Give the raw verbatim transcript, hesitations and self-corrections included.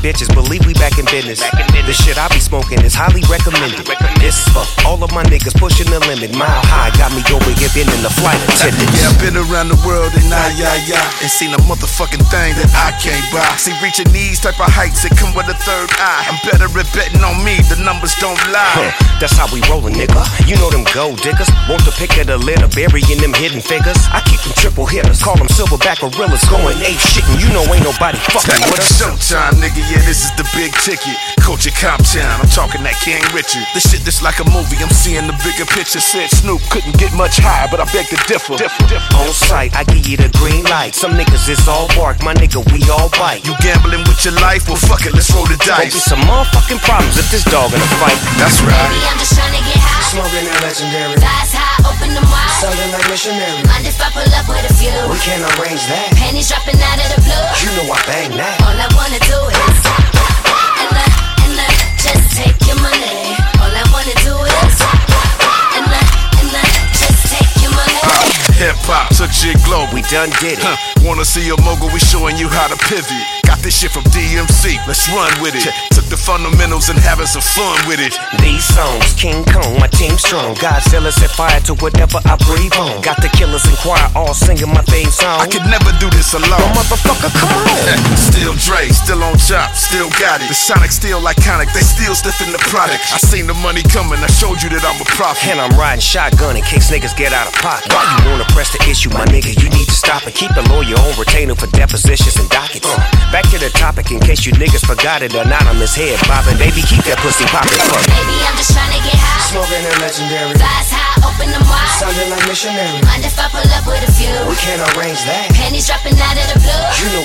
bitches, believe we back in business. The shit I be smoking is highly recommended. This is for all of my niggas pushing the limit. Mile high got me over here been in the flight attendant. Yeah, I've been around the world and I, yeah, yeah, and seen a motherfucking thing that I can't buy. See, reaching these type of heights, it come with a third eye. I'm better at betting on me, the numbers don't lie. Huh, that's how we rollin', nigga. You know them gold diggers, want to pick of the litter, burying them hidden figures. I keep them triple hitters, call them silverback gorillas, going ape shit, and you know ain't nobody fucking with us. Showtime, nigga, yeah, this is the big ticket. Culture Comp Town, I'm talking that King Richard. This shit that's like a movie, I'm seeing the bigger picture. Said Snoop couldn't get much higher, but I beg to differ. differ, differ. On sight, I give you the green light. Some niggas is all bark, my nigga, we all bite. You gambling with your life? Well, fuck it, let's roll the dice. Gonna be some motherfucking problems if this dog in a fight. That's right. Baby, I'm just trying to get high. Smoking that legendary. Thighs high, open them wide. Sounding like missionary. Mind if I pull up with a few? We can't arrange that. Panties dropping out of the blue. You know I bang that. All I wanna do is and I, and I just take your money. All I wanna do is and I, and I just take your money. Hip hop took shit global. We done did it. Huh. Wanna see a mogul? We showing you how to pivot. Got this shit from D M C. Let's run with it. Took the fundamentals and having some fun with it. These songs, King Kong, my team strong. Godzilla set fire to whatever I breathe on. Got the killers in choir all singing my theme song. I could never do this alone. No motherfucker, come on. Still Dre, still on top, still got it. The Sonic still iconic, they still stiffin' the product. I seen the money coming, I showed you that I'm a prophet. And I'm riding shotgun in case niggas get out of pocket. Why you wanna press the issue, my nigga? You need to stop it. Keep the lawyer on retainer for depositions and dockets. Uh, back to the topic in case you niggas forgot it. Anonymous head bobbing, baby, keep that pussy poppin'. Baby, I'm just trying to get high. Smoking that legendary. Thighs high, open them wide. Sounding like missionary. Mind if I pull up with a few? We can't arrange that. Panties dropping out of the blue. You know